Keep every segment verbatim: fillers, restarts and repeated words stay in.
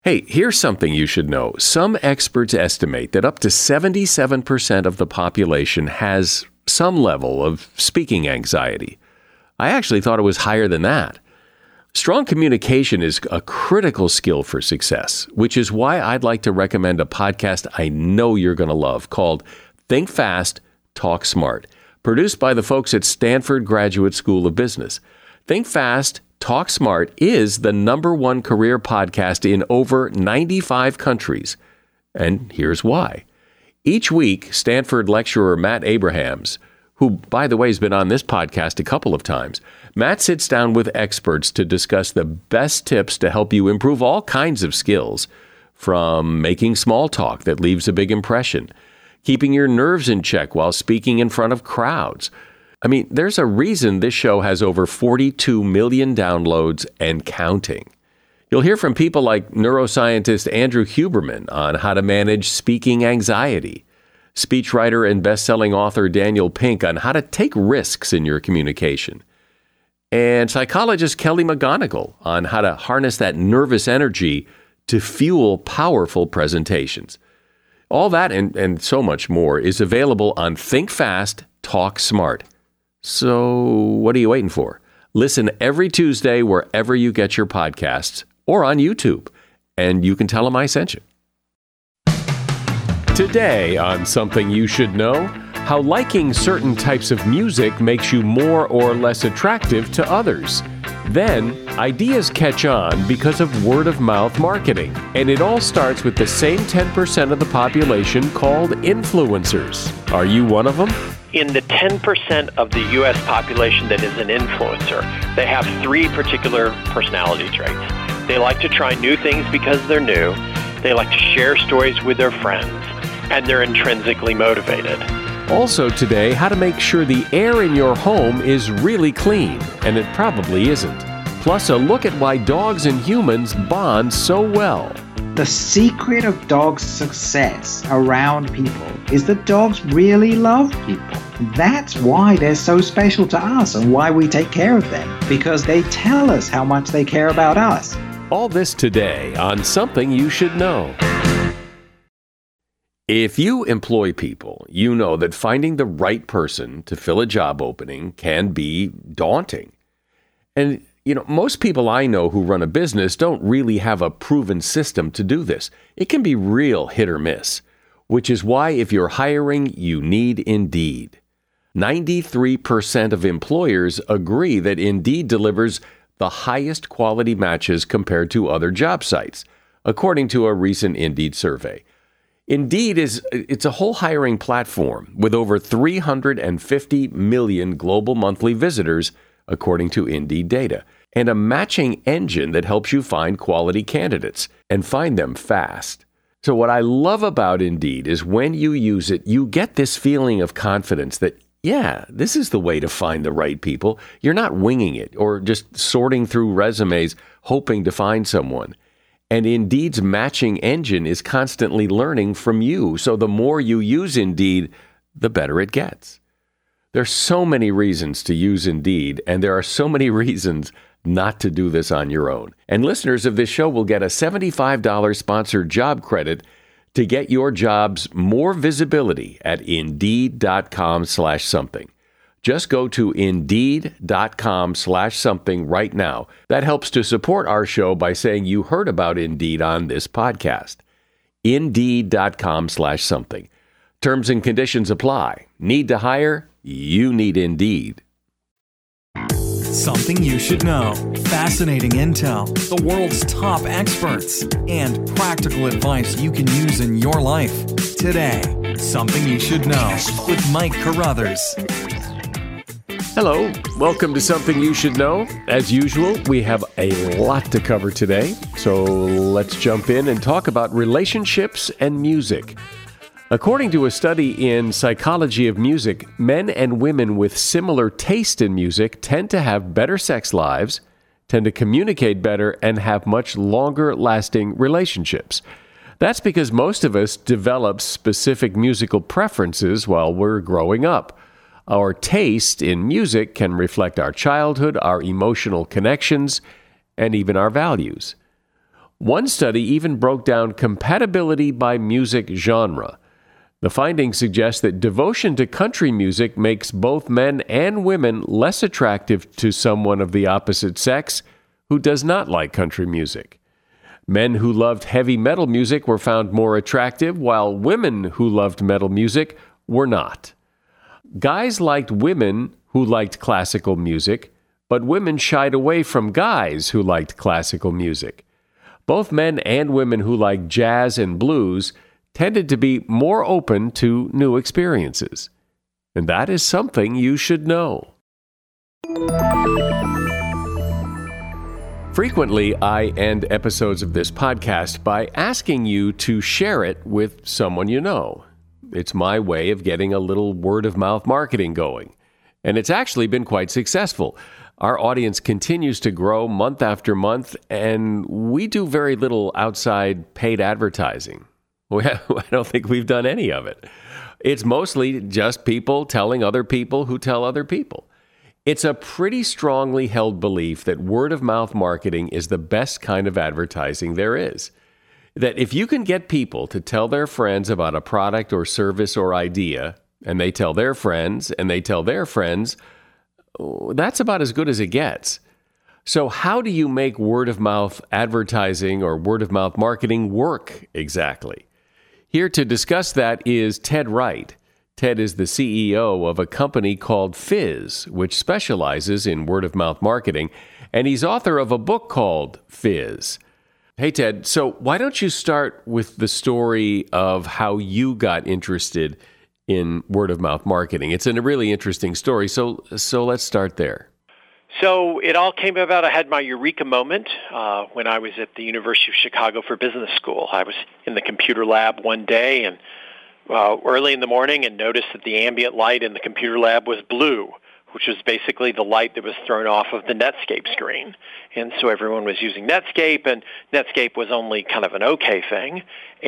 Hey, here's something you should know. Some experts estimate that up to seventy-seven percent of the population has some level of speaking anxiety. I actually thought it was higher than that. Strong communication is a critical skill for success, which is why I'd like to recommend a podcast I know you're going to love called Think Fast, Talk Smart, produced by the folks at Stanford Graduate School of Business. Think Fast, Talk Smart is the number one career podcast in over ninety-five countries. And here's why. Each week, Stanford lecturer Matt Abrahams, who, by the way, has been on this podcast a couple of times, Matt sits down with experts to discuss the best tips to help you improve all kinds of skills, from making small talk that leaves a big impression, keeping your nerves in check while speaking in front of crowds. I mean, there's a reason this show has over forty-two million downloads and counting. You'll hear from people like neuroscientist Andrew Huberman on how to manage speaking anxiety, speechwriter and best-selling author Daniel Pink on how to take risks in your communication, and psychologist Kelly McGonigal on how to harness that nervous energy to fuel powerful presentations. All that and, and so much more is available on Think Fast, Talk Smart. So what are you waiting for? Listen every Tuesday wherever you get your podcasts or on YouTube, and you can tell them I sent you. Today on Something You Should Know, how liking certain types of music makes you more or less attractive to others. Then, ideas catch on because of word-of-mouth marketing, and it all starts with the same ten percent of the population called influencers. Are you one of them? In the ten percent of the U S population that is an influencer, they have three particular personality traits. They like to try new things because they're new, they like to share stories with their friends, and they're intrinsically motivated. Also today, how to make sure the air in your home is really clean, and it probably isn't. Plus a look at why dogs and humans bond so well. The secret of dogs' success around people is that dogs really love people. That's why they're so special to us and why we take care of them, because they tell us how much they care about us. All this today on Something You Should Know. If you employ people, you know that finding the right person to fill a job opening can be daunting. And, you know, most people I know who run a business don't really have a proven system to do this. It can be real hit or miss, which is why if you're hiring, you need Indeed. ninety-three percent of employers agree that Indeed delivers the highest quality matches compared to other job sites, according to a recent Indeed survey. Indeed is it's a whole hiring platform with over three hundred fifty million global monthly visitors, according to Indeed data, and a matching engine that helps you find quality candidates and find them fast. So what I love about Indeed is when you use it, you get this feeling of confidence that, yeah, this is the way to find the right people. You're not winging it or just sorting through resumes hoping to find someone. And Indeed's matching engine is constantly learning from you. So the more you use Indeed, the better it gets. There's so many reasons to use Indeed, and there are so many reasons not to do this on your own. And listeners of this show will get a seventy-five dollars sponsored job credit to get your jobs more visibility at Indeed.com slash something. Just go to Indeed.com slash something right now. That helps to support our show by saying you heard about Indeed on this podcast. Indeed.com slash something. Terms and conditions apply. Need to hire? You need Indeed. Something you should know. Fascinating intel, the world's top experts, and practical advice you can use in your life. Today, Something You Should Know with Mike Carruthers. Hello, welcome to Something You Should Know. As usual, we have a lot to cover today, so let's jump in and talk about relationships and music. According to a study in Psychology of Music, men and women with similar taste in music tend to have better sex lives, tend to communicate better, and have much longer-lasting relationships. That's because most of us develop specific musical preferences while we're growing up. Our taste in music can reflect our childhood, our emotional connections, and even our values. One study even broke down compatibility by music genre. The findings suggest that devotion to country music makes both men and women less attractive to someone of the opposite sex who does not like country music. Men who loved heavy metal music were found more attractive, while women who loved metal music were not. Guys liked women who liked classical music, but women shied away from guys who liked classical music. Both men and women who liked jazz and blues tended to be more open to new experiences. And that is something you should know. Frequently, I end episodes of this podcast by asking you to share it with someone you know. It's my way of getting a little word-of-mouth marketing going. And it's actually been quite successful. Our audience continues to grow month after month, and we do very little outside paid advertising. I don't think we've done any of it. It's mostly just people telling other people who tell other people. It's a pretty strongly held belief that word-of-mouth marketing is the best kind of advertising there is. That if you can get people to tell their friends about a product or service or idea, and they tell their friends, and they tell their friends, that's about as good as it gets. So how do you make word-of-mouth advertising or word-of-mouth marketing work exactly? Here to discuss that is Ted Wright. Ted is the C E O of a company called Fizz, which specializes in word-of-mouth marketing, and he's author of a book called Fizz. Hey, Ted, so why don't you start with the story of how you got interested in word-of-mouth marketing? It's a really interesting story, so so let's start there. So it all came about. I had my eureka moment uh, when I was at the University of Chicago for Business School. I was in the computer lab one day and uh, early in the morning and noticed that the ambient light in the computer lab was blue, which was basically the light that was thrown off of the Netscape screen. And so everyone was using Netscape, and Netscape was only kind of an okay thing.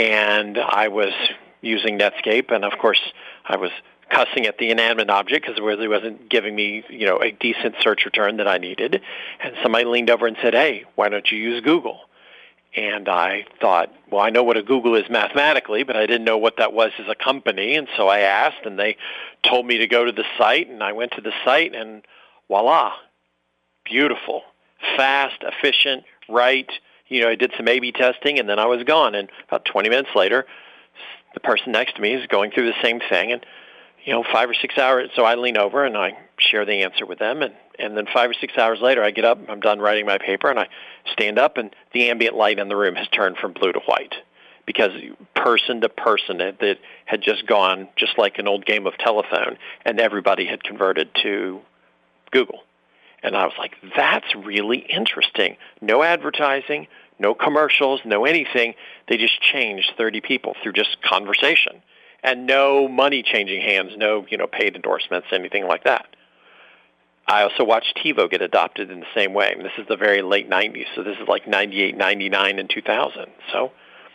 And I was using Netscape, and of course I was cussing at the inanimate object because it really wasn't giving me, you know, a decent search return that I needed. And somebody leaned over and said, "Hey, why don't you use Google?" And I thought, well, I know what a Google is mathematically, but I didn't know what that was as a company. And so I asked, and they told me to go to the site, and I went to the site, and voila, beautiful, fast, efficient, right. You know, I did some A B testing, and then I was gone. And about twenty minutes later, the person next to me is going through the same thing, and you know, five or six hours. So I lean over and I share the answer with them, and and then five or six hours later, I get up, I'm done writing my paper, and I stand up, and the ambient light in the room has turned from blue to white, because person to person, it, it had just gone just like an old game of telephone, and everybody had converted to Google. And I was like, that's really interesting. No advertising, no commercials, no anything. They just changed thirty people through just conversation. And no money changing hands, no, you know, paid endorsements, anything like that. I also watched TiVo get adopted in the same way. And this is the very late nineties, so this is like ninety-eight, ninety-nine, and two thousand. So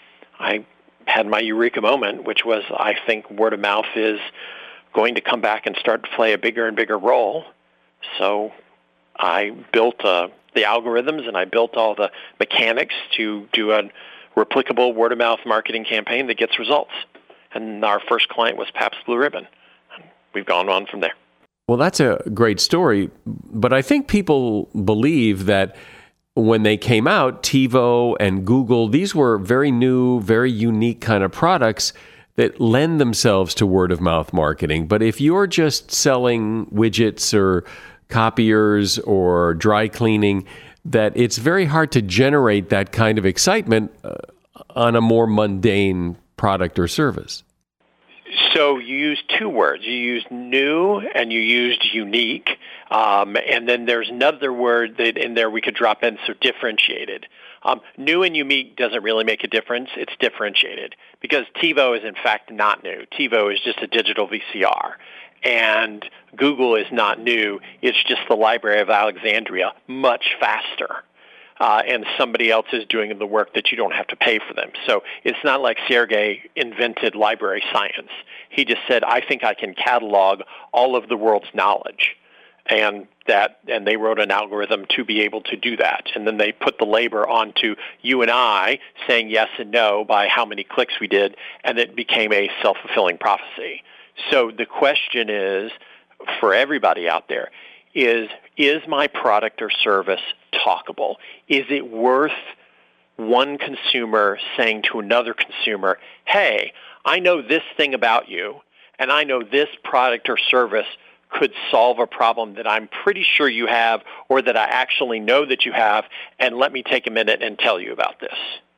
I had my eureka moment, which was I think word of mouth is going to come back and start to play a bigger and bigger role. So I built uh, the algorithms, and I built all the mechanics to do a replicable word of mouth marketing campaign that gets results. And our first client was Pabst Blue Ribbon. We've gone on from there. Well, that's a great story, but I think people believe that when they came out, TiVo and Google, these were very new, very unique kind of products that lend themselves to word-of-mouth marketing. But if you're just selling widgets or copiers or dry cleaning, that it's very hard to generate that kind of excitement uh, on a more mundane product or service. So you used two words. You used new and you used unique. Um, and then there's another word that in there we could drop in, so differentiated. Um, new and unique doesn't really make a difference. It's differentiated, because TiVo is in fact not new. TiVo is just a digital V C R. And Google is not new. It's just the Library of Alexandria, much faster. Uh, and somebody else is doing the work that you don't have to pay for them. So it's not like Sergey invented library science. He just said, I think I can catalog all of the world's knowledge. And that, and they wrote an algorithm to be able to do that. And then they put the labor onto you and I saying yes and no by how many clicks we did, and it became a self-fulfilling prophecy. So the question is, for everybody out there, is, is my product or service talkable? Is it worth one consumer saying to another consumer, hey, I know this thing about you, and I know this product or service could solve a problem that I'm pretty sure you have, or that I actually know that you have, and let me take a minute and tell you about this.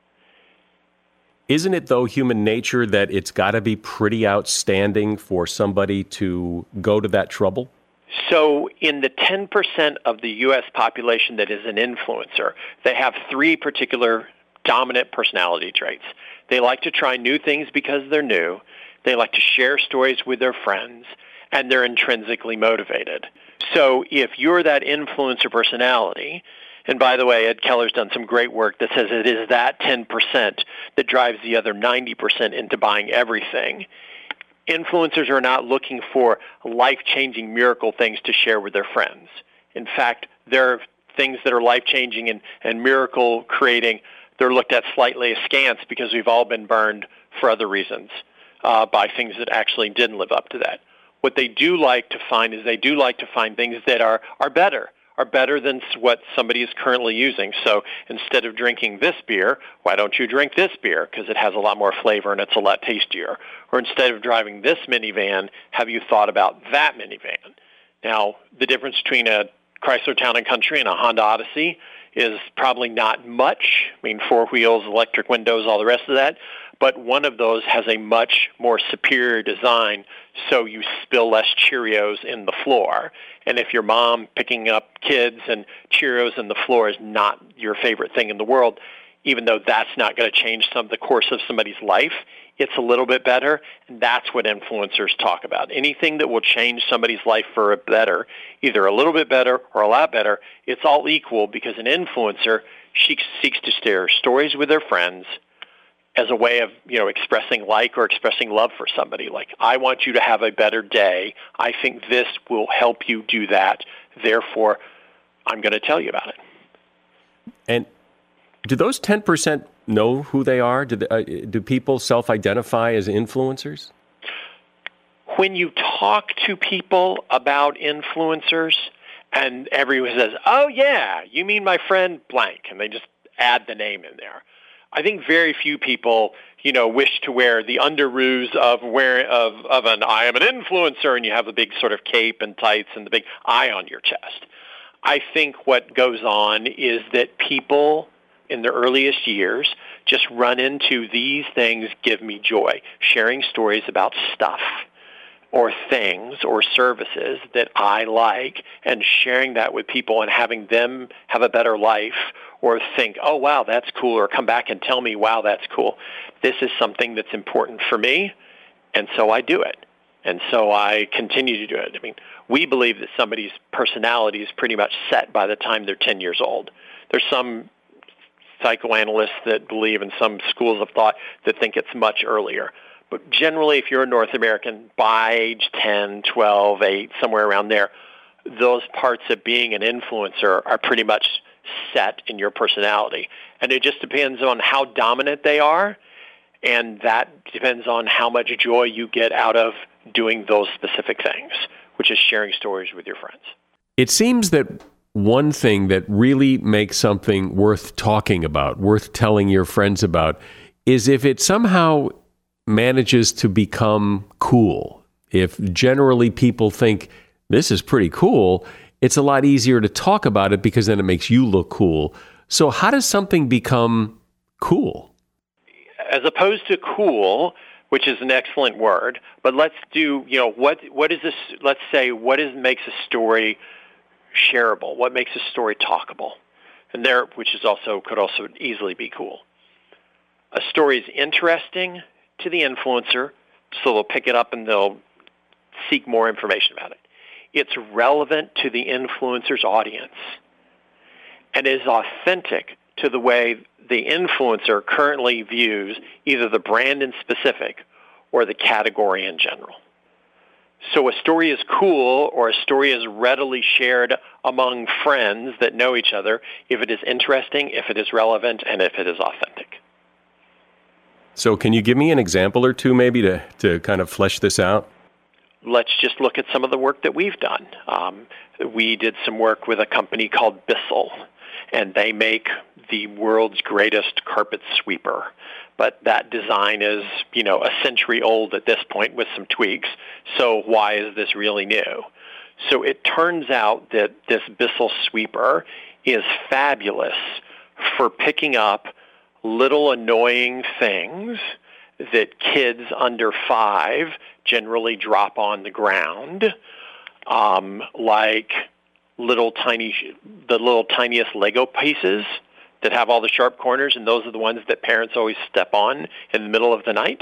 Isn't it, though, human nature that it's got to be pretty outstanding for somebody to go to that trouble? So in the ten percent of the U S population that is an influencer, they have three particular dominant personality traits. They like to try new things because they're new. They like to share stories with their friends, and they're intrinsically motivated. So if you're that influencer personality, and by the way, Ed Keller's done some great work that says it is that ten percent that drives the other ninety percent into buying everything. Influencers are not looking for life-changing miracle things to share with their friends. In fact, there are things that are life-changing and, and miracle-creating. They're looked at slightly askance because we've all been burned for other reasons uh, by things that actually didn't live up to that. What they do like to find is they do like to find things that are, are better, are better than what somebody is currently using. So instead of drinking this beer, why don't you drink this beer? Because it has a lot more flavor and it's a lot tastier. Or instead of driving this minivan, have you thought about that minivan? Now, the difference between a Chrysler Town and Country and a Honda Odyssey is probably not much. I mean, four wheels, electric windows, all the rest of that. But one of those has a much more superior design, so you spill less Cheerios in the floor. And if your mom picking up kids and Cheerios in the floor is not your favorite thing in the world, even though that's not going to change some the course of somebody's life, it's a little bit better, and that's what influencers talk about. Anything that will change somebody's life for a better, either a little bit better or a lot better, it's all equal, because an influencer she seeks to share stories with their friends as a way of, you know, expressing like or expressing love for somebody. Like, I want you to have a better day. I think this will help you do that. Therefore, I'm going to tell you about it. And do those ten percent know who they are? Do, they, uh, do people self-identify as influencers? When you talk to people about influencers, and everyone says, oh, yeah, you mean my friend blank, and they just add the name in there. I think very few people, you know, wish to wear the underoos of wear of, of an I am an influencer, and you have the big sort of cape and tights and the big eye on your chest. I think what goes on is that people in their earliest years just run into these things give me joy, sharing stories about stuff or things or services that I like, and sharing that with people and having them have a better life, or think, oh, wow, that's cool, or come back and tell me, wow, that's cool. This is something that's important for me, and so I do it. And so I continue to do it. I mean, we believe that somebody's personality is pretty much set by the time they're ten years old. There's some psychoanalysts that believe, in some schools of thought, that think it's much earlier. But generally, if you're a North American, by age ten, twelve, eight, somewhere around there, those parts of being an influencer are pretty much set in your personality. And it just depends on how dominant they are, and that depends on how much joy you get out of doing those specific things, which is sharing stories with your friends. It seems that one thing that really makes something worth talking about, worth telling your friends about, is if it somehow manages to become cool. If generally people think this is pretty cool, it's a lot easier to talk about it because then it makes you look cool. So how does something become cool? As opposed to cool, which is an excellent word, but let's do, you know, what what is this, let's say, what is makes a story shareable? What makes a story talkable? And there, which is also, could also easily be cool. A story is interesting to the influencer, so they'll pick it up and they'll seek more information about it. It's relevant to the influencer's audience, and is authentic to the way the influencer currently views either the brand in specific or the category in general. So a story is cool, or a story is readily shared among friends that know each other if it is interesting, if it is relevant, and if it is authentic. So can you give me an example or two maybe to, to kind of flesh this out? Let's just look at some of the work that we've done. Um, we did some work with a company called Bissell, and they make the world's greatest carpet sweeper. But that design is, you know, a century old at this point with some tweaks. So why is this really new? So it turns out that this Bissell sweeper is fabulous for picking up little annoying things that kids under five generally drop on the ground, um, like little tiny, the little tiniest Lego pieces that have all the sharp corners, and those are the ones that parents always step on in the middle of the night.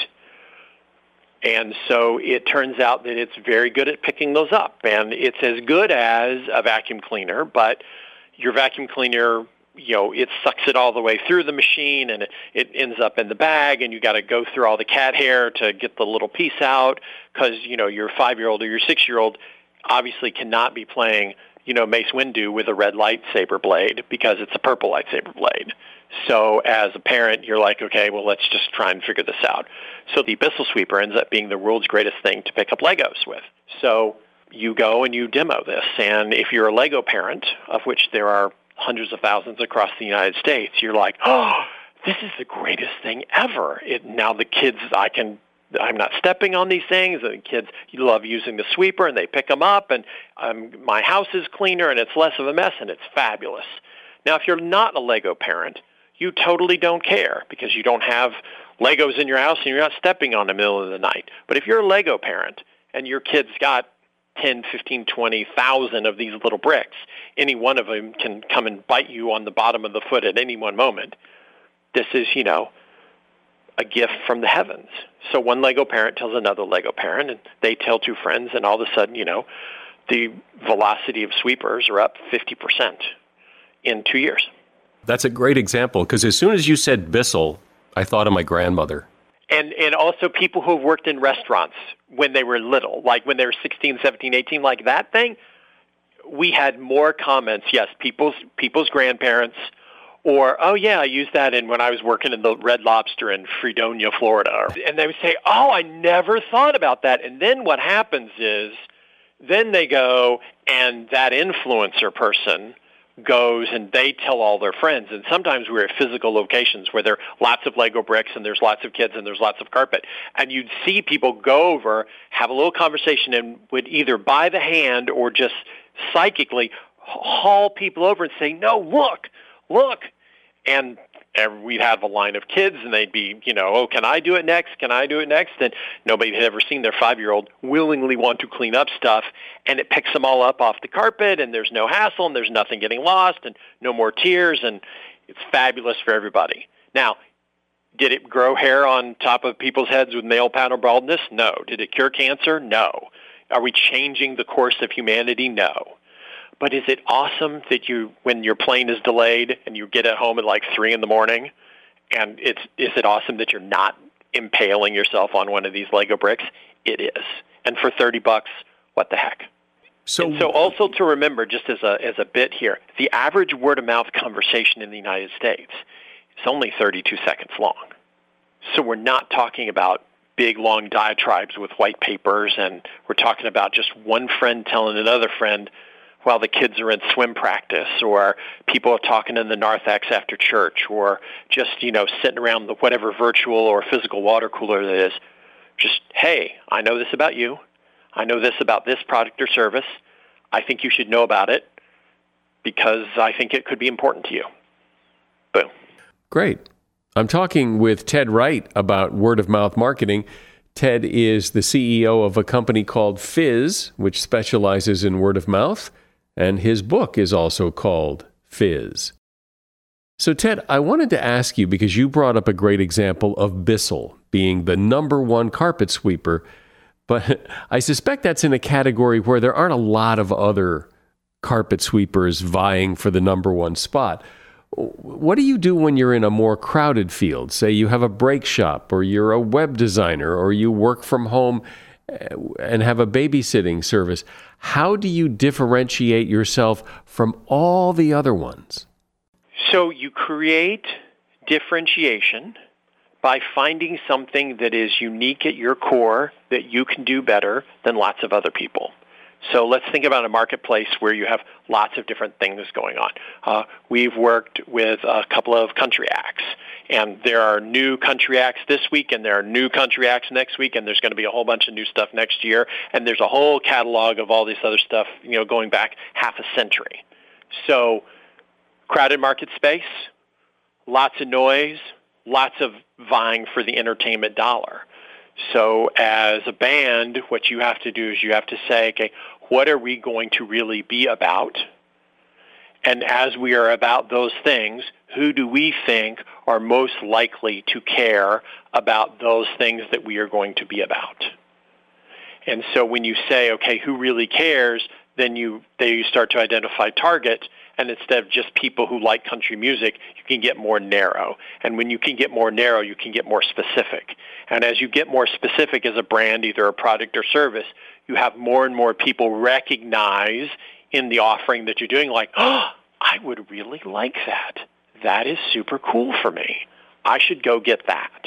And so it turns out that it's very good at picking those up, and it's as good as a vacuum cleaner, but your vacuum cleaner, you know, it sucks it all the way through the machine, and it, it ends up in the bag, and you got to go through all the cat hair to get the little piece out, because, you know, your five-year-old or your six-year-old obviously cannot be playing, you know, Mace Windu with a red lightsaber blade because it's a purple lightsaber blade. So as a parent, you're like, okay, well, let's just try and figure this out. So the Bissell sweeper ends up being the world's greatest thing to pick up Legos with. So you go and you demo this, and if you're a Lego parent, of which there are hundreds of thousands across the United States, you're like, oh, this is the greatest thing ever. It, now the kids, I can, I'm not stepping on these things, and the kids love using the sweeper, and they pick them up, and um, my house is cleaner, and it's less of a mess, and it's fabulous. Now, if you're not a Lego parent, you totally don't care because you don't have Legos in your house, and you're not stepping on them in the middle of the night. But if you're a Lego parent, and your kid's got ten, fifteen, twenty thousand of these little bricks, any one of them can come and bite you on the bottom of the foot at any one moment. This is, you know, a gift from the heavens. So one Lego parent tells another Lego parent, and they tell two friends, and all of a sudden, you know, the velocity of sweepers are up fifty percent in two years. That's a great example, because as soon as you said Bissell, I thought of my grandmother. And and also people who have worked in restaurants when they were little, like when they were sixteen, seventeen, eighteen, like that thing, we had more comments, yes, people's people's grandparents, or, oh, yeah, I used that in when I was working in the Red Lobster in Fredonia, Florida. And they would say, oh, I never thought about that. And then what happens is then they go and that influencer person goes and they tell all their friends. And sometimes we're at physical locations where there are lots of Lego bricks and there's lots of kids and there's lots of carpet. And you'd see people go over, have a little conversation, and would either by the hand or just psychically haul people over and say, no, look, look. And we'd have a line of kids, and they'd be, you know, oh, can I do it next? Can I do it next? And nobody had ever seen their five-year-old willingly want to clean up stuff, and it picks them all up off the carpet, and there's no hassle, and there's nothing getting lost, and no more tears, and it's fabulous for everybody. Now, did it grow hair on top of people's heads with male pattern baldness? No. Did it cure cancer? No. Are we changing the course of humanity? No. But is it awesome that you, when your plane is delayed and you get at home at like three in the morning, and it's, is it awesome that you're not impaling yourself on one of these Lego bricks? It is. And for thirty bucks, what the heck? So, and so also to remember, just as a, as a bit here, the average word-of-mouth conversation in the United States is only thirty-two seconds long. So we're not talking about big, long diatribes with white papers, and we're talking about just one friend telling another friend while the kids are in swim practice, or people are talking in the narthex after church, or just, you know, sitting around the whatever virtual or physical water cooler that is. Just, hey, I know this about you. I know this about this product or service. I think you should know about it because I think it could be important to you. Boom. Great. I'm talking with Ted Wright about word-of-mouth marketing. Ted is the C E O of a company called Fizz, which specializes in word-of-mouth. And his book is also called Fizz. So, Ted, I wanted to ask you, because you brought up a great example of Bissell being the number one carpet sweeper, but I suspect that's in a category where there aren't a lot of other carpet sweepers vying for the number one spot. What do you do when you're in a more crowded field? Say you have a brake shop, or you're a web designer, or you work from home, and have a babysitting service. How do you differentiate yourself from all the other ones? So you create differentiation by finding something that is unique at your core that you can do better than lots of other people. So let's think about a marketplace where you have lots of different things going on. Uh, we've worked with a couple of country acts, and there are new country acts this week, and there are new country acts next week, and there's going to be a whole bunch of new stuff next year, and there's a whole catalog of all this other stuff, you know, going back half a century. So crowded market space, lots of noise, lots of vying for the entertainment dollar. So as a band, what you have to do is you have to say, okay, what are we going to really be about? And as we are about those things, who do we think are most likely to care about those things that we are going to be about? And so when you say, okay, who really cares, then you, then you start to identify target. And instead of just people who like country music, you can get more narrow. And when you can get more narrow, you can get more specific. And as you get more specific as a brand, either a product or service, you have more and more people recognize in the offering that you're doing, like, oh, I would really like that. That is super cool for me. I should go get that.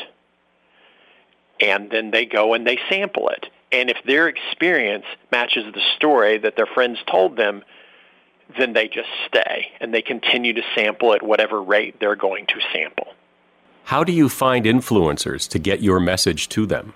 And then they go and they sample it. And if their experience matches the story that their friends told them, then they just stay, and they continue to sample at whatever rate they're going to sample. How do you find influencers to get your message to them?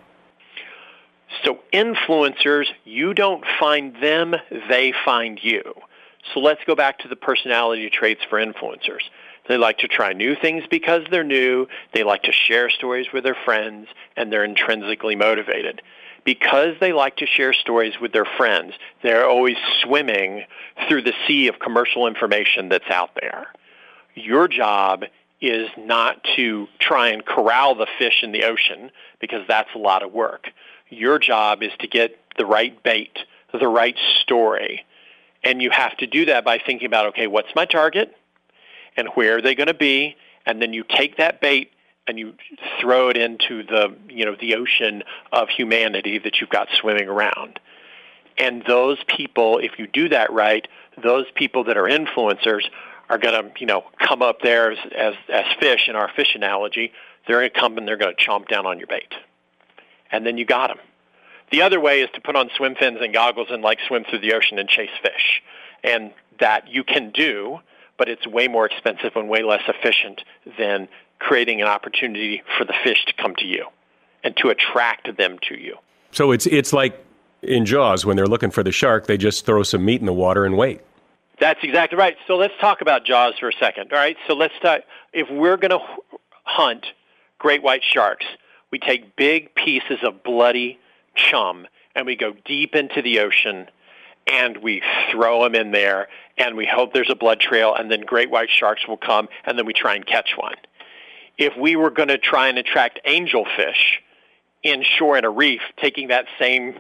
So influencers, you don't find them, they find you. So let's go back to the personality traits for influencers. They like to try new things because they're new. They like to share stories with their friends, and they're intrinsically motivated. Because they like to share stories with their friends, they're always swimming through the sea of commercial information that's out there. Your job is not to try and corral the fish in the ocean, because that's a lot of work. Your job is to get the right bait, the right story. And you have to do that by thinking about, okay, what's my target? And where are they going to be? And then you take that bait and you throw it into the, you know, the ocean of humanity that you've got swimming around. And those people, if you do that right, those people that are influencers are going to, you know, come up there as, as, as fish in our fish analogy. They're going to come and they're going to chomp down on your bait. And then you got them. The other way is to put on swim fins and goggles and, like, swim through the ocean and chase fish. And that you can do, but it's way more expensive and way less efficient than creating an opportunity for the fish to come to you and to attract them to you. So it's it's like in Jaws, when they're looking for the shark, they just throw some meat in the water and wait. That's exactly right. So let's talk about Jaws for a second. All right. So let's talk. If we're going to hunt great white sharks, we take big pieces of bloody chum and we go deep into the ocean and we throw them in there and we hope there's a blood trail, and then great white sharks will come, and then we try and catch one. If we were going to try and attract angelfish inshore in a reef, taking that same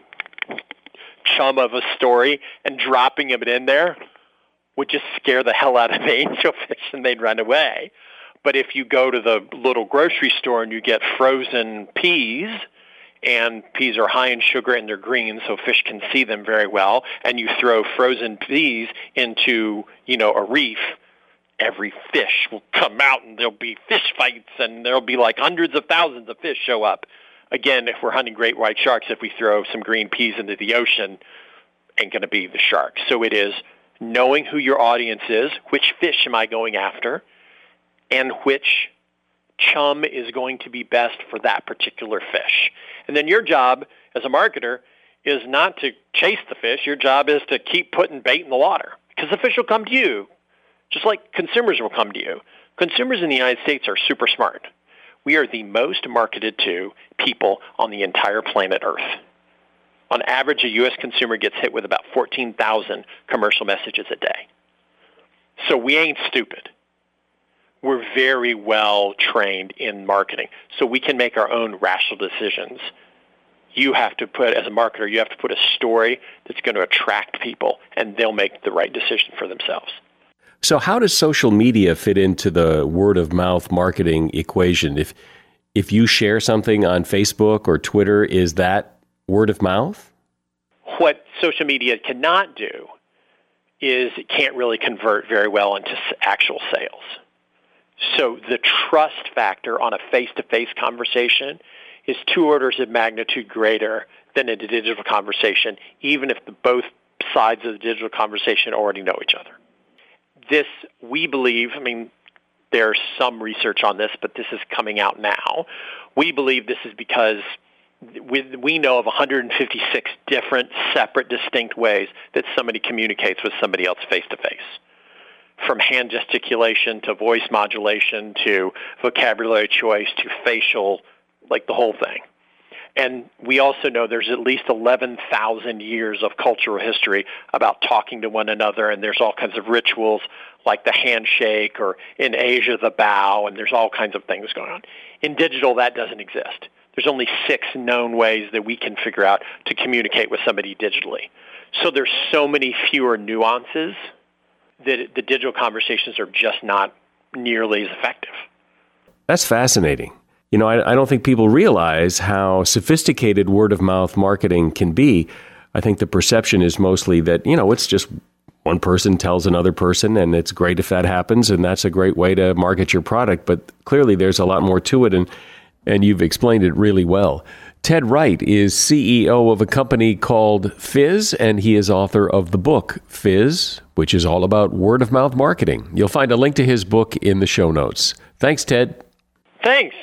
chum of a story and dropping it in there would just scare the hell out of the angelfish and they'd run away. But if you go to the little grocery store and you get frozen peas, and peas are high in sugar and they're green, so fish can see them very well, and you throw frozen peas into, you know, a reef, every fish will come out and there'll be fish fights and there'll be like hundreds of thousands of fish show up. Again, if we're hunting great white sharks, if we throw some green peas into the ocean, ain't going to be the shark. So it is knowing who your audience is, which fish am I going after, and which chum is going to be best for that particular fish. And then your job as a marketer is not to chase the fish. Your job is to keep putting bait in the water, because the fish will come to you, just like consumers will come to you. Consumers in the United States are super smart. We are the most marketed to people on the entire planet Earth. On average, a U S consumer gets hit with about fourteen thousand commercial messages a day. So we ain't stupid. We're very well trained in marketing, so we can make our own rational decisions. You have to put, as a marketer, you have to put a story that's going to attract people, and they'll make the right decision for themselves. So how does social media fit into the word-of-mouth marketing equation? If if you share something on Facebook or Twitter, is that word of mouth? What social media cannot do is it can't really convert very well into actual sales. So the trust factor on a face-to-face conversation is two orders of magnitude greater than in a digital conversation, even if the both sides of the digital conversation already know each other. This, we believe, I mean, there's some research on this, but this is coming out now. We believe this is because we, we know of one hundred fifty-six different, separate, distinct ways that somebody communicates with somebody else face-to-face. From hand gesticulation to voice modulation to vocabulary choice to facial, like the whole thing. And we also know there's at least eleven thousand years of cultural history about talking to one another, and there's all kinds of rituals like the handshake, or in Asia, the bow, and there's all kinds of things going on. In digital, that doesn't exist. There's only six known ways that we can figure out to communicate with somebody digitally. So there's so many fewer nuances that the digital conversations are just not nearly as effective. That's fascinating. You know, I, I don't think people realize how sophisticated word-of-mouth marketing can be. I think the perception is mostly that, you know, it's just one person tells another person, and it's great if that happens, and that's a great way to market your product. But clearly there's a lot more to it, and, and you've explained it really well. Ted Wright is C E O of a company called Fizz, and he is author of the book Fizz, which is all about word-of-mouth marketing. You'll find a link to his book in the show notes. Thanks, Ted. Thanks.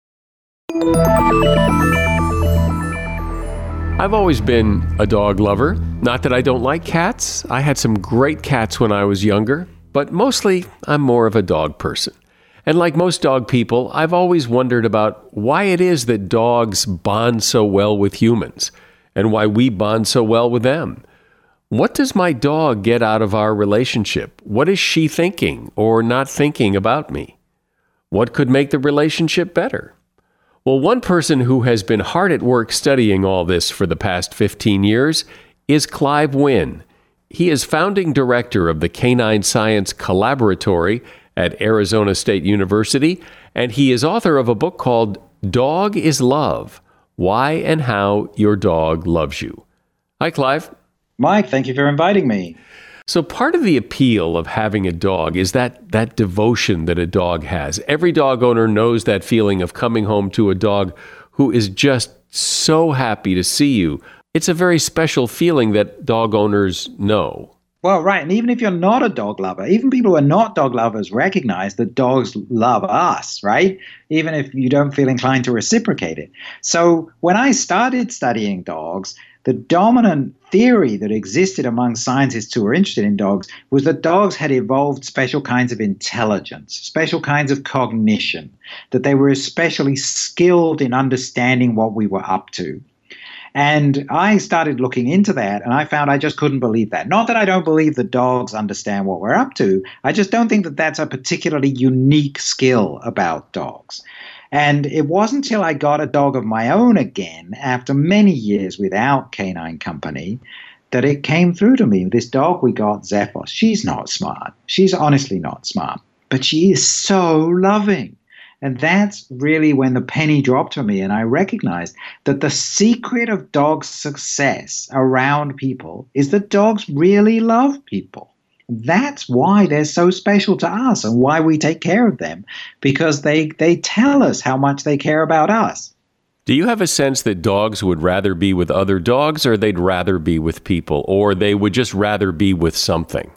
I've always been a dog lover. Not that I don't like cats. I had some great cats when I was younger, but mostly I'm more of a dog person. And like most dog people, I've always wondered about why it is that dogs bond so well with humans and why we bond so well with them. What does my dog get out of our relationship? What is she thinking or not thinking about me? What could make the relationship better? Well, one person who has been hard at work studying all this for the past fifteen years is Clive Wynne. He is founding director of the Canine Science Collaboratory at Arizona State University, and he is author of a book called Dog is Love: Why and How Your Dog Loves You. Hi, Clive. Mike, thank you for inviting me. So part of the appeal of having a dog is that that devotion that a dog has. Every dog owner knows that feeling of coming home to a dog who is just so happy to see you. It's a very special feeling that dog owners know. Well, right. And even if you're not a dog lover, even people who are not dog lovers recognize that dogs love us, right? Even if you don't feel inclined to reciprocate it. So when I started studying dogs, the dominant theory that existed among scientists who were interested in dogs was that dogs had evolved special kinds of intelligence, special kinds of cognition, that they were especially skilled in understanding what we were up to. And I started looking into that, and I found I just couldn't believe that. Not that I don't believe that dogs understand what we're up to. I just don't think that that's a particularly unique skill about dogs. And it wasn't until I got a dog of my own again, after many years without canine company, that it came through to me. This dog we got, Zephos, she's not smart. She's honestly not smart. But she is so loving. And that's really when the penny dropped for me, and I recognized that the secret of dogs' success around people is that dogs really love people. That's why they're so special to us and why we take care of them, because they, they tell us how much they care about us. Do you have a sense that dogs would rather be with other dogs, or they'd rather be with people, or they would just rather be with something?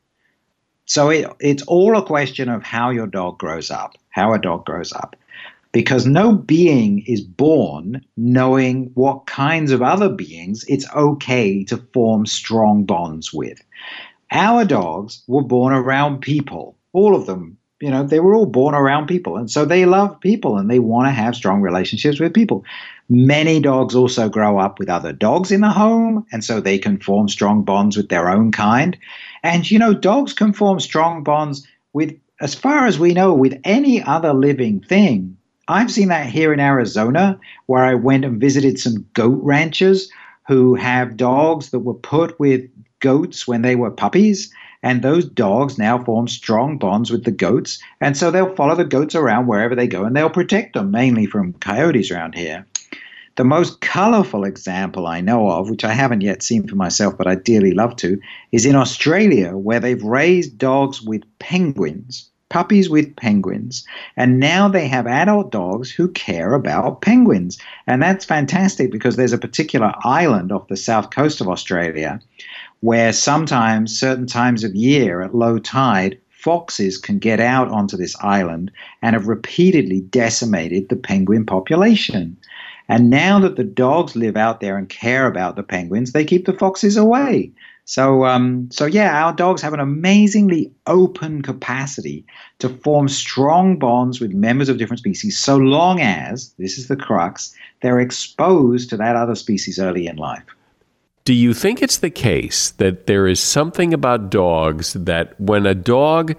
So it, it's all a question of how your dog grows up, how a dog grows up. Because no being is born knowing what kinds of other beings it's okay to form strong bonds with. Our dogs were born around people, all of them. You know, they were all born around people. And so they love people and they want to have strong relationships with people. Many dogs also grow up with other dogs in the home, and so they can form strong bonds with their own kind. And, you know, dogs can form strong bonds with, as far as we know, with any other living thing. I've seen that here in Arizona, where I went and visited some goat ranchers who have dogs that were put with goats when they were puppies, and those dogs now form strong bonds with the goats, and so they'll follow the goats around wherever they go, and they'll protect them, mainly from coyotes around here. The most colorful example I know of, which I haven't yet seen for myself, but I'd dearly love to, is in Australia, where they've raised dogs with penguins, puppies with penguins, and now they have adult dogs who care about penguins. And that's fantastic because there's a particular island off the south coast of Australia where sometimes, certain times of year at low tide, foxes can get out onto this island and have repeatedly decimated the penguin population. And now that the dogs live out there and care about the penguins, they keep the foxes away. So, um, so yeah, our dogs have an amazingly open capacity to form strong bonds with members of different species, so long as, this is the crux, they're exposed to that other species early in life. Do you think it's the case that there is something about dogs that when a dog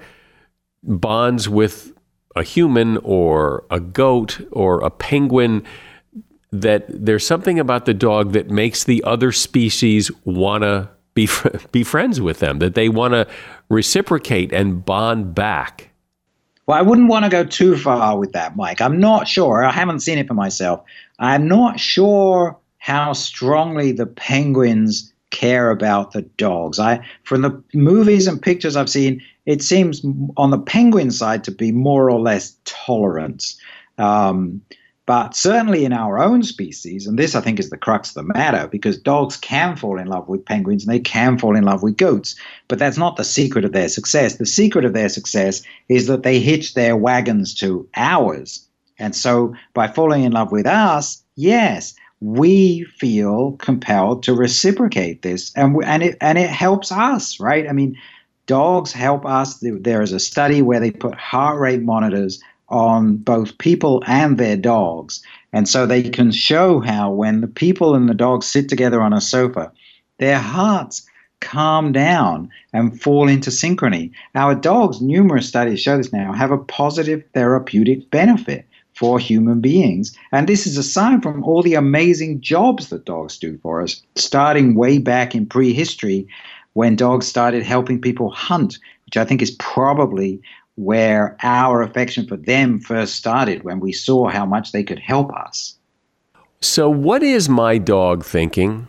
bonds with a human or a goat or a penguin, that there's something about the dog that makes the other species want to be, be friends with them, that they want to reciprocate and bond back? Well, I wouldn't want to go too far with that, Mike. I'm not sure. I haven't seen it for myself. I'm not sure how strongly the penguins care about the dogs. I, from the movies and pictures I've seen, it seems on the penguin side to be more or less tolerant. Um, but certainly in our own species, and this I think is the crux of the matter, because dogs can fall in love with penguins and they can fall in love with goats, but that's not the secret of their success. The secret of their success is that they hitch their wagons to ours. And so by falling in love with us, yes, we feel compelled to reciprocate this, and we, and it and it helps us, right? I mean, dogs help us. There is a study where they put heart rate monitors on both people and their dogs, and so they can show how when the people and the dogs sit together on a sofa, their hearts calm down and fall into synchrony. Our dogs, numerous studies show this now, have a positive therapeutic benefit for human beings. And this is aside from all the amazing jobs that dogs do for us, starting way back in prehistory when dogs started helping people hunt, which I think is probably where our affection for them first started, when we saw how much they could help us. So what is my dog thinking?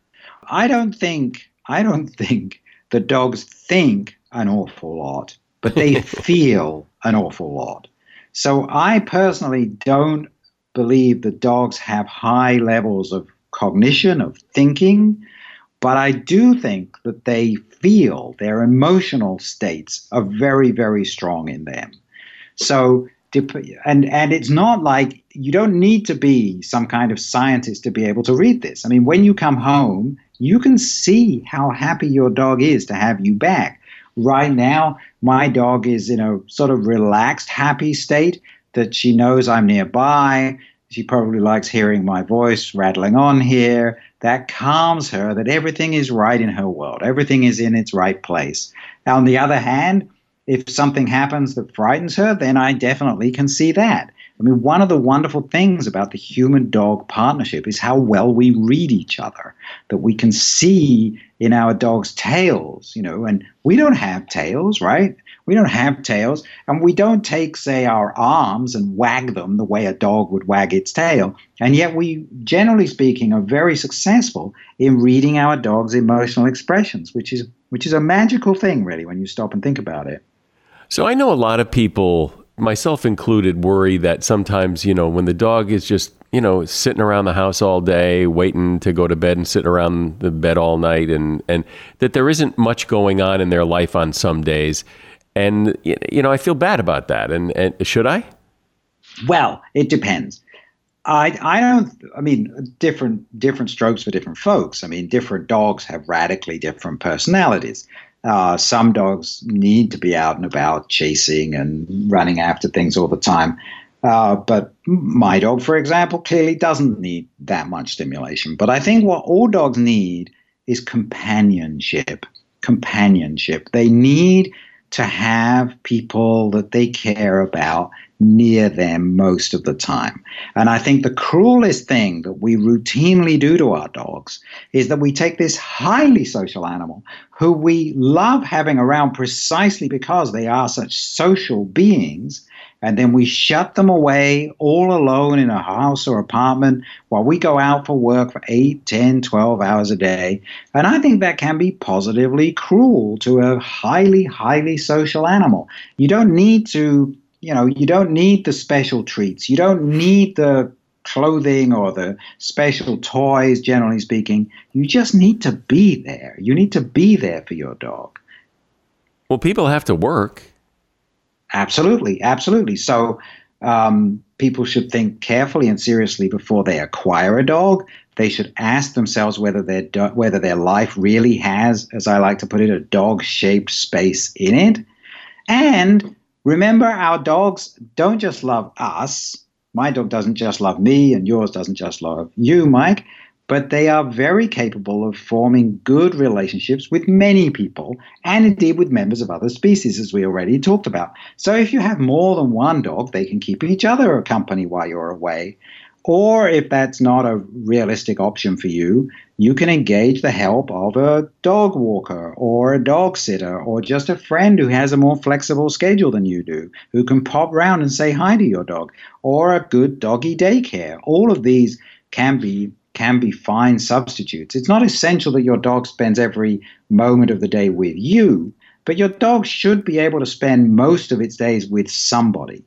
I don't think, I don't think the dogs think an awful lot, but they feel an awful lot. So I personally don't believe that dogs have high levels of cognition, of thinking, but I do think that they feel, their emotional states are very, very strong in them. So, and, and it's not like you don't need to be some kind of scientist to be able to read this. I mean, when you come home, you can see how happy your dog is to have you back. Right now, my dog is in a sort of relaxed, happy state that she knows I'm nearby. She probably likes hearing my voice rattling on here. That calms her, that everything is right in her world. Everything is in its right place. Now, on the other hand, if something happens that frightens her, then I definitely can see that. I mean, one of the wonderful things about the human-dog partnership is how well we read each other, that we can see in our dog's tails, you know, and we don't have tails, right? We don't have tails, and we don't take, say, our arms and wag them the way a dog would wag its tail. And yet we, generally speaking, are very successful in reading our dog's emotional expressions, which is which is a magical thing, really, when you stop and think about it. So I know a lot of people, myself included, worry that sometimes, you know, when the dog is just, you know, sitting around the house all day, waiting to go to bed and sitting around the bed all night, and, and that there isn't much going on in their life on some days. And, you know, I feel bad about that. And, and should I? Well, it depends. I I don't, I mean, different different strokes for different folks. I mean, different dogs have radically different personalities. Uh, some dogs need to be out and about chasing and running after things all the time. Uh, but my dog, for example, clearly doesn't need that much stimulation. But I think what all dogs need is companionship. Companionship. They need to have people that they care about near them most of the time. And I think the cruelest thing that we routinely do to our dogs is that we take this highly social animal who we love having around precisely because they are such social beings, and then we shut them away all alone in a house or apartment while we go out for work for eight, ten, twelve hours a day. And I think that can be positively cruel to a highly, highly social animal. You don't need to, you know, you don't need the special treats. You don't need the clothing or the special toys, generally speaking. You just need to be there. You need to be there for your dog. Well, people have to work. Absolutely, absolutely. So um, people should think carefully and seriously before they acquire a dog. They should ask themselves whether their do- whether their life really has, as I like to put it, a dog-shaped space in it. And remember, our dogs don't just love us. My dog doesn't just love me, and yours doesn't just love you, Mike. But they are very capable of forming good relationships with many people and indeed with members of other species, as we already talked about. So if you have more than one dog, they can keep each other company while you're away. Or if that's not a realistic option for you, you can engage the help of a dog walker or a dog sitter or just a friend who has a more flexible schedule than you do, who can pop round and say hi to your dog, or a good doggy daycare. All of these can be can be fine substitutes. It's not essential that your dog spends every moment of the day with you, but your dog should be able to spend most of its days with somebody.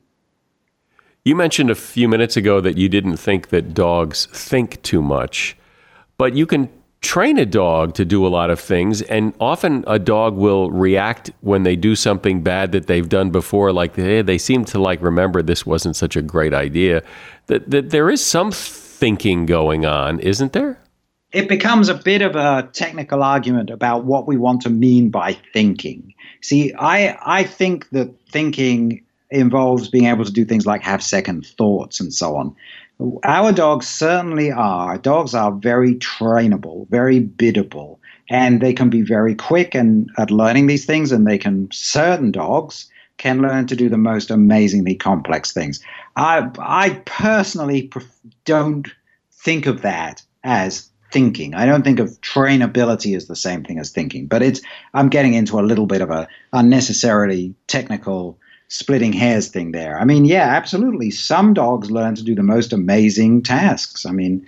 You mentioned a few minutes ago that you didn't think that dogs think too much, but you can train a dog to do a lot of things, and often a dog will react when they do something bad that they've done before, like hey, they seem to like remember this wasn't such a great idea. That, that there is some thinking going on, isn't there? It becomes a bit of a technical argument about what we want to mean by thinking. See, I I think that thinking involves being able to do things like have second thoughts and so on. Our dogs certainly are. Dogs are very trainable, very biddable, and they can be very quick and at learning these things, and they can, certain dogs can learn to do the most amazingly complex things. I, I personally don't think of that as thinking. I don't think of trainability as the same thing as thinking, but it's, I'm getting into a little bit of a unnecessarily technical splitting hairs thing there. I mean, yeah, absolutely. Some dogs learn to do the most amazing tasks. I mean,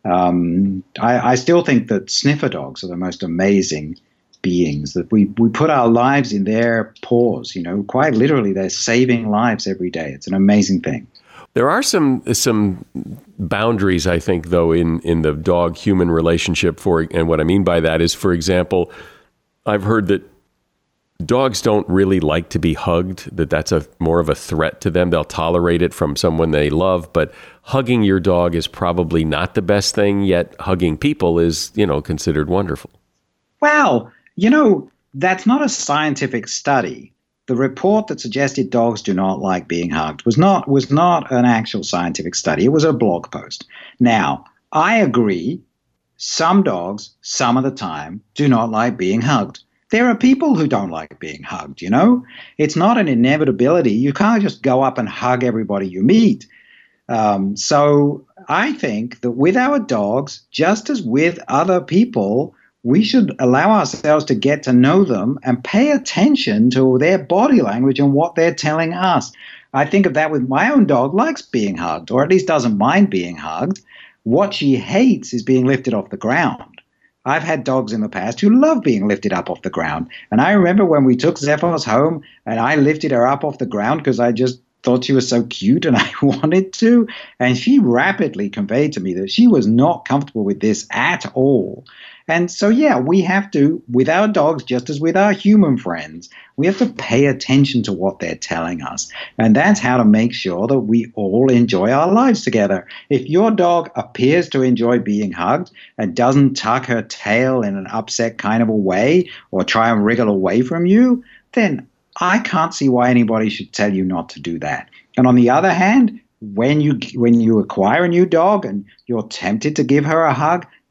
um, I, I still think that sniffer dogs are the most amazing beings, that we, we put our lives in their paws, you know, quite literally. They're saving lives every day. It's an amazing thing. There are some some boundaries, I think, though, in, in the dog-human relationship. For and what I mean by that is, for example, I've heard that dogs don't really like to be hugged, that that's a more of a threat to them. They'll tolerate it from someone they love, but hugging your dog is probably not the best thing, yet hugging people is, you know, considered wonderful. Well, you know, that's not a scientific study. The report that suggested dogs do not like being hugged was not was not an actual scientific study. It was a blog post. Now, I agree, some dogs, some of the time, do not like being hugged. There are people who don't like being hugged, you know? It's not an inevitability. You can't just go up and hug everybody you meet. Um, so I think that with our dogs, just as with other people, we should allow ourselves to get to know them and pay attention to their body language and what they're telling us. I think of that with my own dog, likes being hugged, or at least doesn't mind being hugged. What she hates is being lifted off the ground. I've had dogs in the past who love being lifted up off the ground. And I remember when we took Xephos home and I lifted her up off the ground because I just thought she was so cute and I wanted to. And she rapidly conveyed to me that she was not comfortable with this at all. And so, yeah, we have to, with our dogs, just as with our human friends, we have to pay attention to what they're telling us. And that's how to make sure that we all enjoy our lives together. If your dog appears to enjoy being hugged and doesn't tuck her tail in an upset kind of a way or try and wriggle away from you, then I can't see why anybody should tell you not to do that. And on the other hand, when you when you acquire a new dog and you're tempted to give her a hug,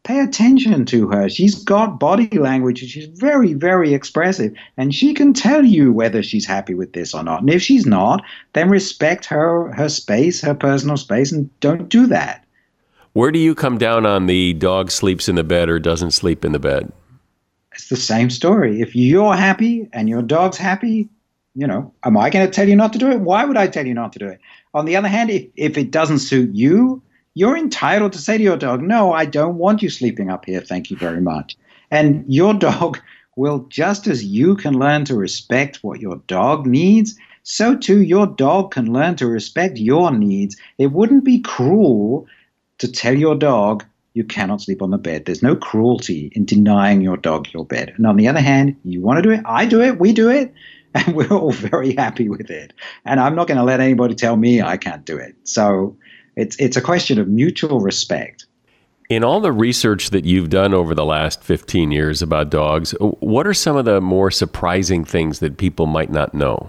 Pay attention to her. She's got body language. She's very, very expressive. And she can tell you whether she's happy with this or not. And if she's not, then respect her, her space, her personal space, and don't do that. Where do you come down on the dog sleeps in the bed or doesn't sleep in the bed? It's the same story. If you're happy and your dog's happy, you know, am I going to tell you not to do it? Why would I tell you not to do it? On the other hand, if, if it doesn't suit you, you're entitled to say to your dog, no, I don't want you sleeping up here. Thank you very much. And your dog will, just as you can learn to respect what your dog needs, so too your dog can learn to respect your needs. It wouldn't be cruel to tell your dog you cannot sleep on the bed. There's no cruelty in denying your dog your bed. And on the other hand, you want to do it, I do it, we do it, and we're all very happy with it. And I'm not going to let anybody tell me I can't do it. So It's it's a question of mutual respect. In all the research that you've done over the last fifteen years about dogs, what are some of the more surprising things that people might not know?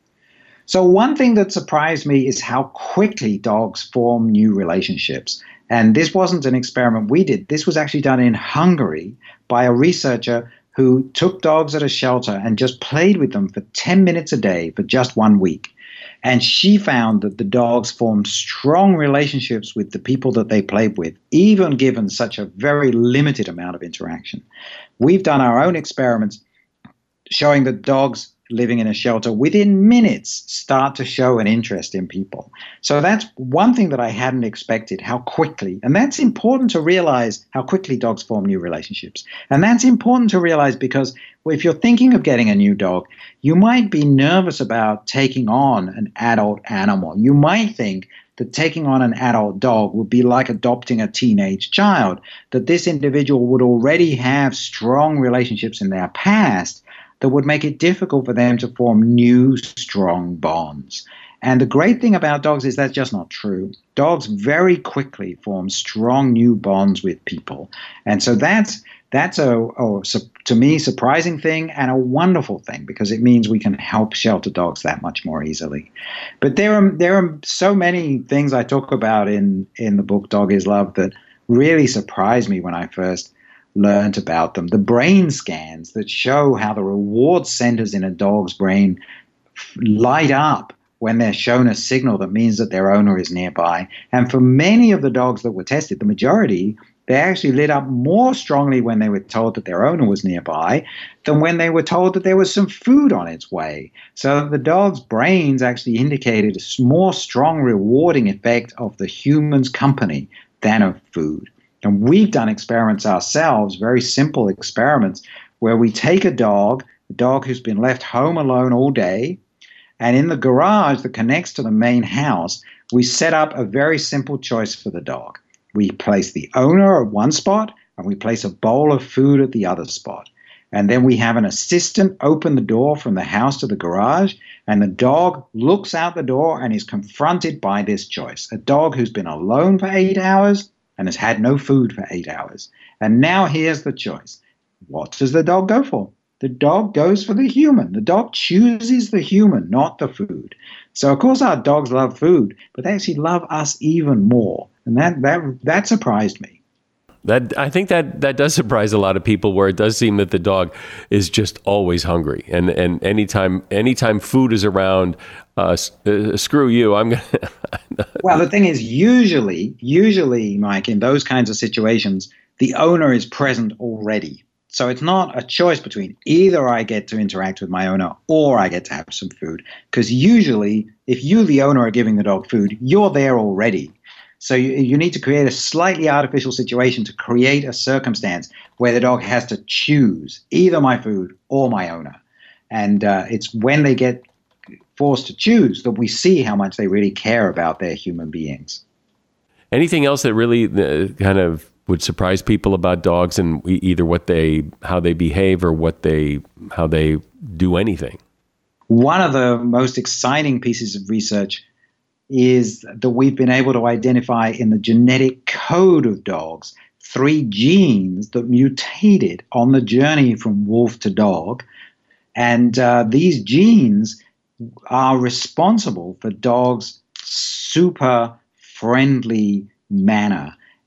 So one thing that surprised me is how quickly dogs form new relationships. And this wasn't an experiment we did. This was actually done in Hungary by a researcher who took dogs at a shelter and just played with them for ten minutes a day for just one week. And she found that the dogs formed strong relationships with the people that they played with, even given such a very limited amount of interaction. We've done our own experiments showing that dogs living in a shelter within minutes start to show an interest in people. So that's one thing that I hadn't expected, how quickly. And that's important to realize, how quickly dogs form new relationships. And that's important to realize because if you're thinking of getting a new dog, you might be nervous about taking on an adult animal. You might think that taking on an adult dog would be like adopting a teenage child, that this individual would already have strong relationships in their past that would make it difficult for them to form new, strong bonds. And the great thing about dogs is that's just not true. Dogs very quickly form strong new bonds with people. And so that's that's a, a to me, surprising thing and a wonderful thing because it means we can help shelter dogs that much more easily. But there are there are so many things I talk about in, in the book Dog is Love that really surprised me when I first learned about them. The brain scans that show how the reward centers in a dog's brain light up when they're shown a signal that means that their owner is nearby. And for many of the dogs that were tested, the majority, they actually lit up more strongly when they were told that their owner was nearby than when they were told that there was some food on its way. So the dog's brains actually indicated a more strong rewarding effect of the human's company than of food. And we've done experiments ourselves, very simple experiments, where we take a dog, a dog who's been left home alone all day, and in the garage that connects to the main house, we set up a very simple choice for the dog. We place the owner at one spot, and we place a bowl of food at the other spot. And then we have an assistant open the door from the house to the garage, and the dog looks out the door and is confronted by this choice. A dog who's been alone for eight hours and has had no food for eight hours. And now here's the choice. What does the dog go for? The dog goes for the human. The dog chooses the human, not the food. So, of course, our dogs love food, but they actually love us even more. And that that that surprised me. That I think that that does surprise a lot of people, where it does seem that the dog is just always hungry, and and anytime anytime food is around, uh, uh, screw you, I'm gonna. Well, the thing is, usually, usually, Mike, in those kinds of situations, the owner is present already. So it's not a choice between either I get to interact with my owner or I get to have some food. Because usually, if you, the owner, are giving the dog food, you're there already. So you, you need to create a slightly artificial situation to create a circumstance where the dog has to choose either my food or my owner. And uh, it's when they get forced to choose that we see how much they really care about their human beings. Anything else that really uh, kind of would surprise people about dogs, and either what they, how they behave, or what they, how they do anything? One of the most exciting pieces of research is that we've been able to identify in the genetic code of dogs three genes that mutated on the journey from wolf to dog. And uh, these genes are responsible for dogs' super friendly manner.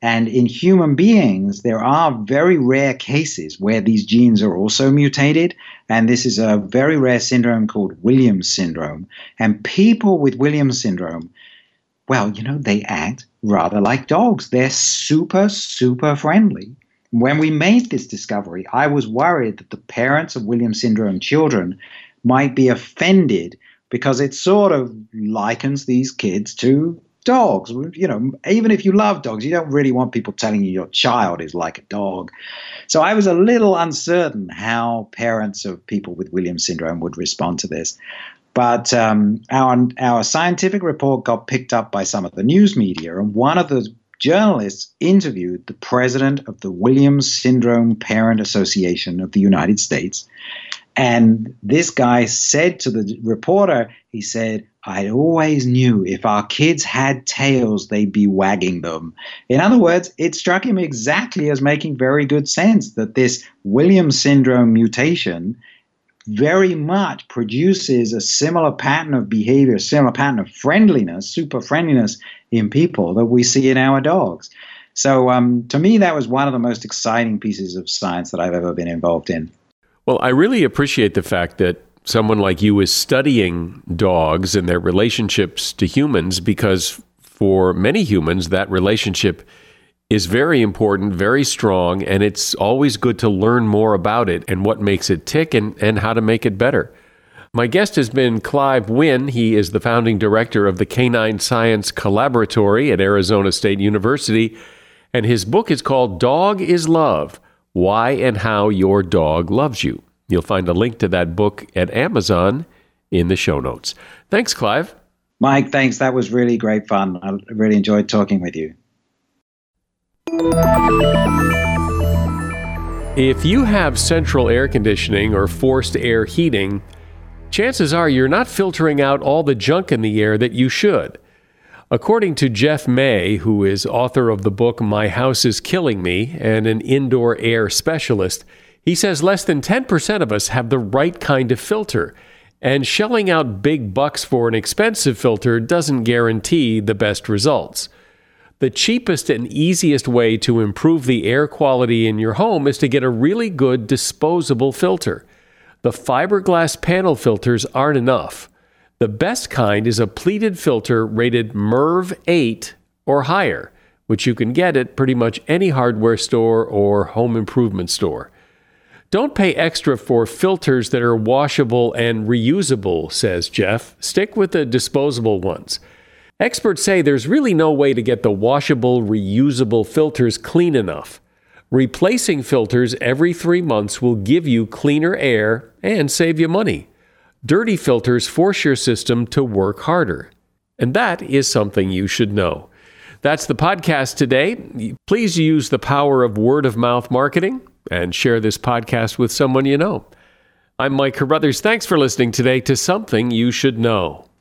And in human beings, there are very rare cases where these genes are also mutated. And this is a very rare syndrome called Williams syndrome. And people with Williams syndrome, well, you know, they act rather like dogs. They're super, super friendly. When we made this discovery, I was worried that the parents of Williams syndrome children might be offended because it sort of likens these kids to dogs. You know, even if you love dogs, you don't really want people telling you your child is like a dog. So I was a little uncertain how parents of people with Williams syndrome would respond to this. But um, our, our scientific report got picked up by some of the news media, and one of the journalists interviewed the president of the Williams Syndrome Parent Association of the United States. And this guy said to the reporter, he said, I always knew if our kids had tails, they'd be wagging them. In other words, it struck him exactly as making very good sense that this Williams syndrome mutation very much produces a similar pattern of behavior, a similar pattern of friendliness, super friendliness in people that we see in our dogs. So um, to me, that was one of the most exciting pieces of science that I've ever been involved in. Well, I really appreciate the fact that someone like you is studying dogs and their relationships to humans, because for many humans, that relationship is very important, very strong, and it's always good to learn more about it and what makes it tick and, and how to make it better. My guest has been Clive Wynne. He is the founding director of the Canine Science Collaboratory at Arizona State University, and his book is called Dog is Love: Why and How Your Dog Loves You. You'll find a link to that book at Amazon in the show notes. Thanks, Clive. Mike, thanks. That was really great fun. I really enjoyed talking with you. If you have central air conditioning or forced air heating, chances are you're not filtering out all the junk in the air that you should. According to Jeff May, who is author of the book My House is Killing Me and an indoor air specialist, he says less than ten percent of us have the right kind of filter, and shelling out big bucks for an expensive filter doesn't guarantee the best results. The cheapest and easiest way to improve the air quality in your home is to get a really good disposable filter. The fiberglass panel filters aren't enough. The best kind is a pleated filter rated M E R V eight or higher, which you can get at pretty much any hardware store or home improvement store. Don't pay extra for filters that are washable and reusable, says Jeff. Stick with the disposable ones. Experts say there's really no way to get the washable, reusable filters clean enough. Replacing filters every three months will give you cleaner air and save you money. Dirty filters force your system to work harder. And that is something you should know. That's the podcast today. Please use the power of word-of-mouth marketing and share this podcast with someone you know. I'm Mike Carruthers. Thanks for listening today to Something You Should Know.